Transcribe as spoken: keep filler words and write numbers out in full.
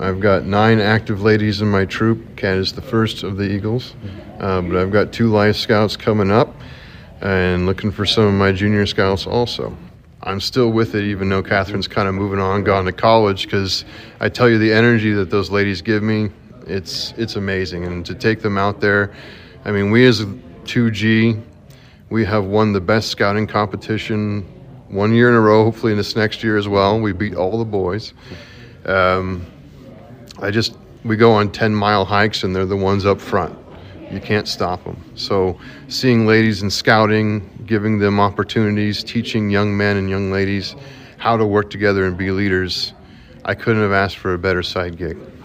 I've got nine active ladies in my troop. Kat is the first of the Eagles. Uh, but I've got two Life Scouts coming up and looking for some of my junior scouts also. I'm still with it, even though Catherine's kind of moving on, gone to college, because I tell you, the energy that those ladies give me, it's it's amazing. And to take them out there, I mean, we as two G, we have won the best scouting competition one year in a row, hopefully in this next year as well. We beat all the boys. Um, I just, we go on ten-mile hikes, and they're the ones up front. You can't stop them. So seeing ladies in scouting, giving them opportunities, teaching young men and young ladies how to work together and be leaders, I couldn't have asked for a better side gig.